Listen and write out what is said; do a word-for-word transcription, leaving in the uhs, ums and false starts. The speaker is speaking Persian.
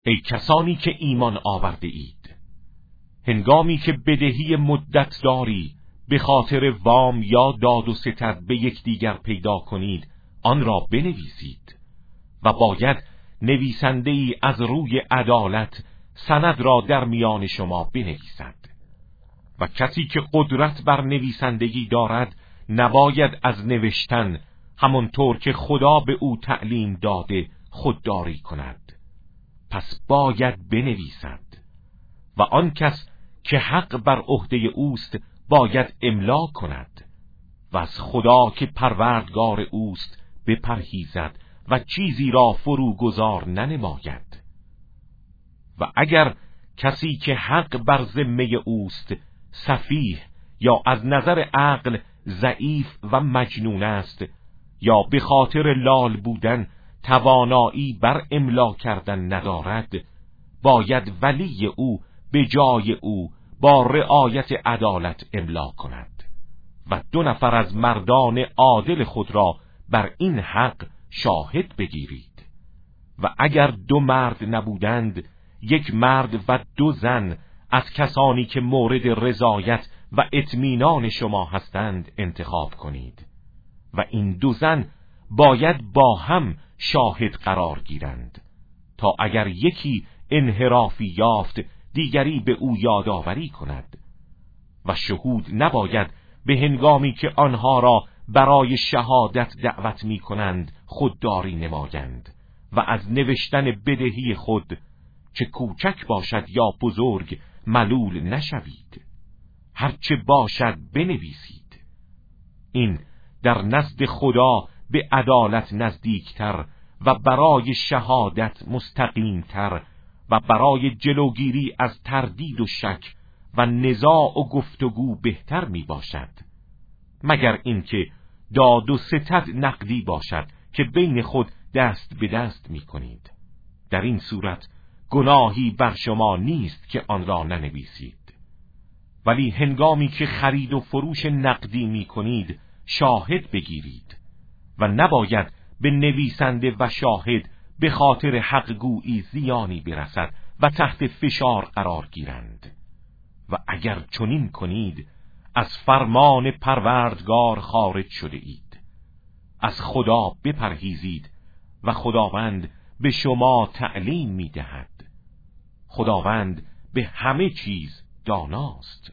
ای کسانی که ایمان آورده اید، هنگامی که بدهی مدت داری به خاطر وام یا داد و ستد به یکدیگر پیدا کنید، آن را بنویسید و باید نویسنده ای از روی عدالت سند را در میان شما بنویسد و کسی که قدرت بر نویسندگی دارد نباید از نوشتن همانطور که خدا به او تعلیم داده خودداری کند، پس باید بنویسد و آن کس که حق بر عهده اوست باید املا کند و از خدا که پروردگار اوست بپرهیزد و چیزی را فروگذار ننماید. و اگر کسی که حق بر ذمه اوست سفیه یا از نظر عقل ضعیف و مجنون است یا به خاطر لال بودن توانایی بر املا کردن ندارد، باید ولی او به جای او با رعایت عدالت املا کند و دو نفر از مردان عادل خود را بر این حق شاهد بگیرید. و اگر دو مرد نبودند، یک مرد و دو زن از کسانی که مورد رضایت و اطمینان شما هستند انتخاب کنید و این دو زن باید با هم شاهد قرار گیرند تا اگر یکی انحرافی یافت دیگری به او یادآوری کند و شهود نباید به هنگامی که آنها را برای شهادت دعوت می کنند خودداری نمایند و از نوشتن بدهی خود چه کوچک باشد یا بزرگ ملول نشوید، هرچه باشد بنویسید. این در نزد خدا به عدالت نزدیکتر و برای شهادت مستقیمتر و برای جلوگیری از تردید و شک و نزاع و گفتگو بهتر می باشد، مگر اینکه داد و ستد نقدی باشد که بین خود دست به دست می کنید. در این صورت گناهی بر شما نیست که آن را ننویسید. ولی هنگامی که خرید و فروش نقدی می کنید شاهد بگیرید و نباید به نویسنده و شاهد به خاطر حق گویی زیانی برسد و تحت فشار قرار گیرند. و اگر چنین کنید از فرمان پروردگار خارج شده اید. از خدا بپرهیزید و خداوند به شما تعلیم می دهد. خداوند به همه چیز داناست.